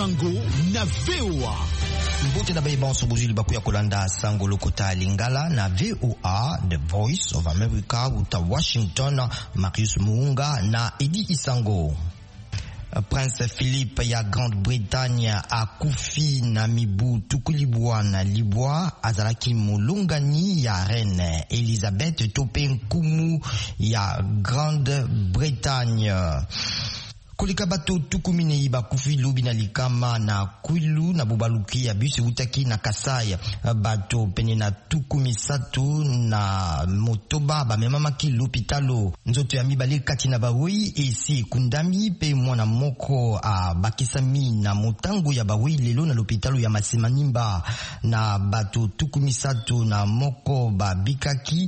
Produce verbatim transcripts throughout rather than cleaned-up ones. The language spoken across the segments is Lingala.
Sango na V O A. Mbote na bayiban sobuzili bakuya kolanda Sango lokota Lingala na V O A, The Voice of America uta Washington, Marius Muunga na Edi Isango. Prince Philippe ya Grande-Bretagne akufi na mibu tukulibwa na libwa azalaki mulungani ya reine Elizabeth tope nkumu ya Grande-Bretagne. Kolika bato tukumine iba kufi lubi na likama na kwilu na bubaluki ya bisi utaki na Kasai. Bato pene na tukumisatu na motoba ba memamaki lopitalo. Nzoto ya mibale kati na bawei esi kundami pe mwana moko a bakisami na motango ya bawei lelo na lopitalo ya Masimanimba. Na bato tukumisatu na moko ba bikaki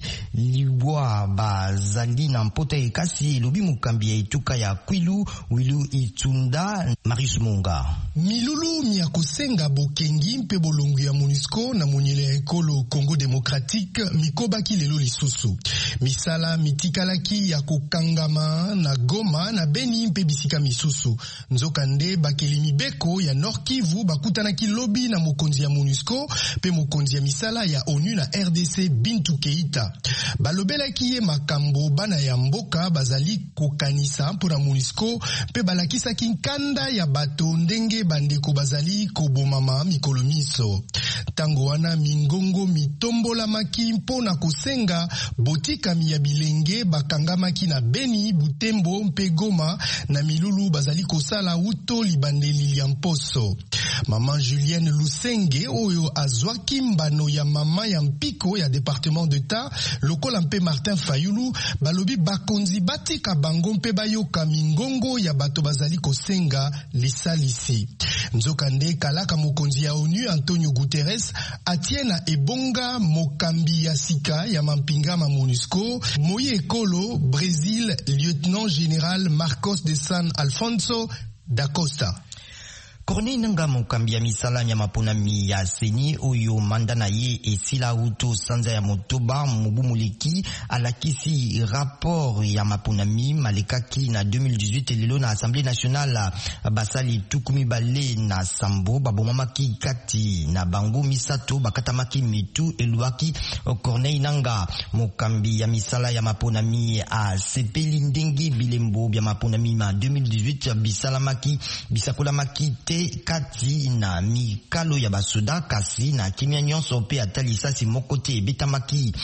libwa ba zali na mpota ekasi lubi mukambi ya ituka ya kwilu Wilu Itunda. Marius Munga. Milulu miakosenga bokengi mpe bolongo ya MONUSCO na monyele ya ekolo Congo Démocratique mikobaki lelo lisusu. Misala mitikalaki ya kokangama na Goma na Beni mpe bisika misusu. Nzokande bakeli mibeko ya Nord Kivu bakutanaki lobi na mokonzi ya MONUSCO pe mokonzi ya misala ya ONU na R D C Bintou Keita. Balobelaki ye makambo bana ya mboka bazali kokanisa mpona MONUSCO pe balakisa kinkanda ya bato ndenge bandeko bazali kobomama mikolo miso. Tango wana mingongo mitombola maki mpona kosenga botikami ya bilenge bakangamaki na Beni, Butembo mpe Goma na milulu bazali kosala uto libandeli ya mposo. Mama Julienne Lusenge oyo azwaki mbano ya mama ya mpiko ya département d'État lokola mpe Martin Fayulu balobi bakonzi batika bango mpe bayoka mingongo ya bato bazali kosenga lisalisi. Nzokande kalaka mokonzi ya ONU Antonio Guterres atie na ebonga mokambi ya sika ya mampinga ma MONUSCO moyi ekolo Brésil lieutenant général Marcos de San Alfonso da Costa. Corneille Nanga mokambi ya misala ya maponami ya seni oyo mandana ye esila uto sanza ya motoba mubumuliki alakisi rapport ya maponami malekaki na deux mille dix-huit lelo na Assemblée nationale basali tukumi bale na sambo babomamaki kati na bango misato bakatamaki mitu eluaki. Corneille Nanga mokambi ya misala ya maponami a sepeli ndengi bilembo bya maponami ma deux mille dix-huit bisalamaki bisakolamaki kati na mikalo ya basoda kasi na kimia nyonso pe atalisasi mokote betamaki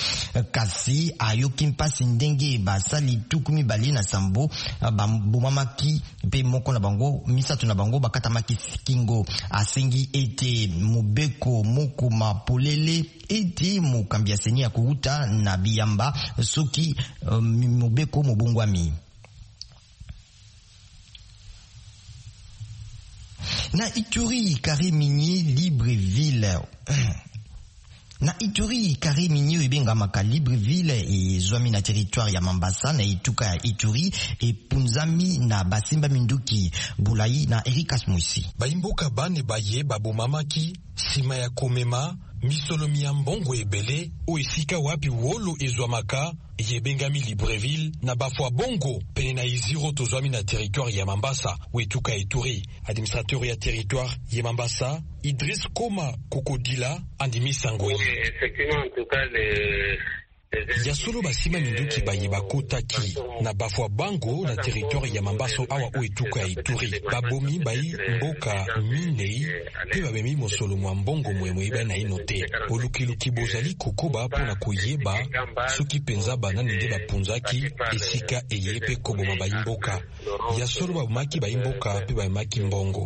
kasi ayoki mpasi ndenge basali tukumi bali na sambo bambomamaki pe moko na bango misato na bango bakatamaki kingo. Asengi ete mobeko moko mapolele ete mokambi ya seni ya kuhuta na biyamba soki um, mobeko mobongwami. Na Ituri Kari Minier Libreville. Na Ituri Kari Minier ebenga maka Libreville e zwami na territoire ya Mambasa na ituka ya Ituri e punzami na Basimba Minduki Bulai na Erikas Mwisi. Baimboka bane baye babomamaki sima ya komema misolomi ya mbongo ebele o esika wapi wolo ezwamaka yebengami Libreville na bafwa bongo pene na iziro tozwami na territoire ya Mambasa wetuka Ituri. Administrateur ya territoire ya Mambasa Idriss Koma Kokodila andimi Sango. Effectivement, en tout cas les ya solo basima minduki baye bakotaki na bafwa bango na territoire ya Mambaso awa oetuka ya Ituri babomi bayi mboka minei pe babemi mosolo mwa mbongo mwemwe ba na inote olukiluki bozali kokoba pona koyeba soki penza banani nde bapunzaki esika eye pe koboma bayi mboka ya solo babomaki bayi mboka pe bayemaki mbongo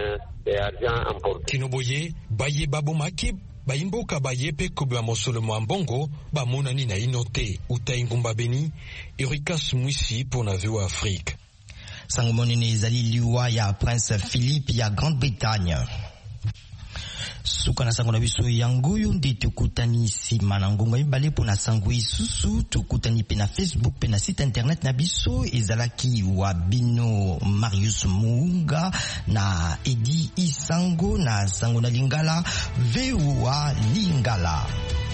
kinoboye baye babomaki baimboka bayepe kobe mosolo mwa mbongo bamonani na inote utaingumba Beni. Erikas Mwisi pour na V O A Afrique. Sango monene ezali liwa ya Prince Philippe ya Grande-Bretagne. Suka na sango na biso yangoyo nde tukutani sima na ngongo mibale pona sango isusu tukutani pe na Facebook pe na site internet na biso ezalaki wa bino Marius Muunga na Edi Isango na sango na Lingala V O A Lingala.